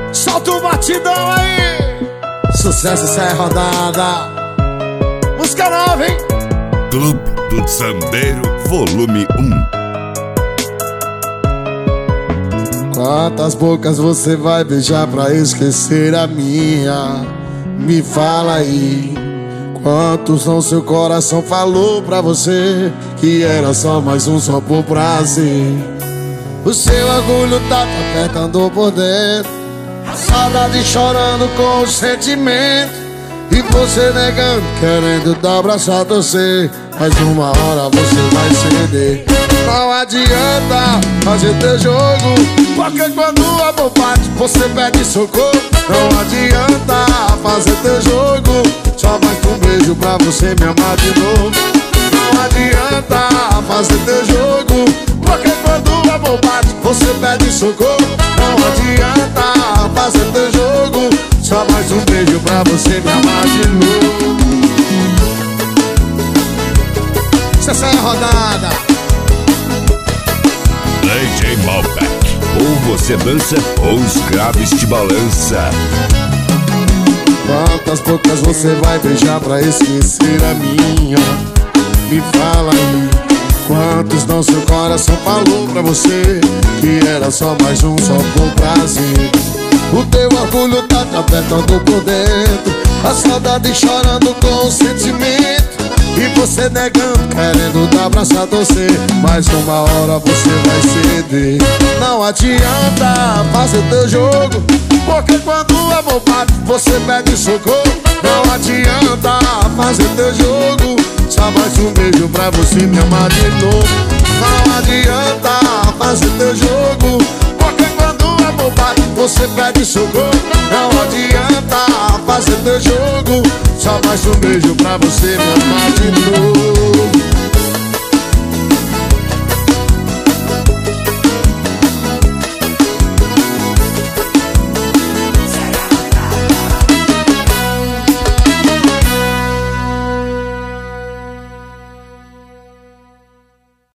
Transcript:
Solta o batidão aí. Sucesso, essa é rodada. Música nova, hein? Clube do Sambeiro, volume 1. Quantas bocas você vai beijar pra esquecer a minha? Me fala aí. Quantos não seu coração falou pra você que era só mais um só por prazer? O seu orgulho tá te apertando por dentro, a saudade chorando com o sentimento, e você negando, querendo dar braço a torcer. Mas uma hora você vai ceder. Não adianta fazer teu jogo, porque quando o amor bate você pede socorro. Não adianta fazer teu jogo, só basta um beijo pra você me amar de novo. Não adianta fazer teu jogo, porque quando o amor bate você pede socorro. Não adianta fazer teu jogo, só mais um beijo pra você me amar de novo. Essa é a rodada. DJ Malbec. Ou você dança ou os graves te balança. Quantas bocas você vai beijar pra esquecer a minha? Me fala aí. Quantos não seu coração falou pra você que era só mais um só por prazer? O teu orgulho tá te apertando por dentro, a saudade chorando com o sentimento, e você negando, querendo dar braço a torcer. Mas uma hora você vai ceder. Não adianta fazer teu jogo, porque quando o amor bate você pede socorro. Não adianta fazer teu jogo, só mais um beijo pra você me amar de novo. Não adianta fazer teu jogo, porque quando o amor bate você pede socorro. Não adianta fazer teu jogo, só mais um beijo pra você me amar de novo.